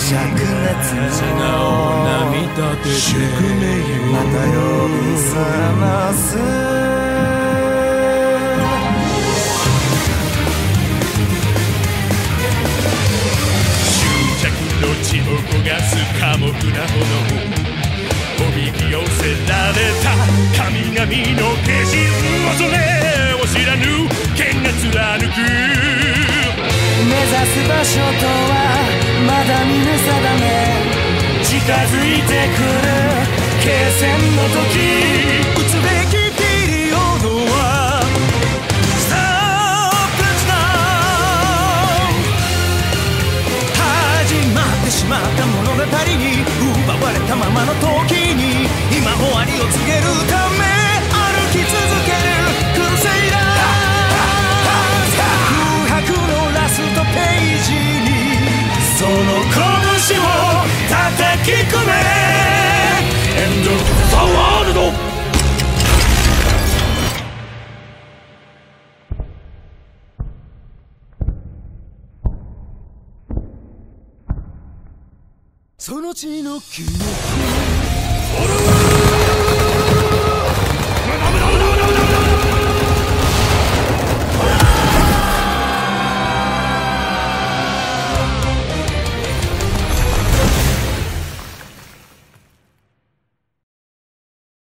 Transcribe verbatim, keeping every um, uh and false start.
素直な見立てで宿命また呼び覚ます執着の血を焦がす寡黙な炎おびき寄せられた神々の化身恐れを知らぬ剣が貫く目指す場所とはまだ見ぬ定め近づいてくる決戦の時撃つべきピリオドは Stop it now 始まってしまった物語に奪われたままの時に今終わりを告げるため歩き続けるクルセイダー空白のラストページにその拳を叩き込め End of the world その血の記憶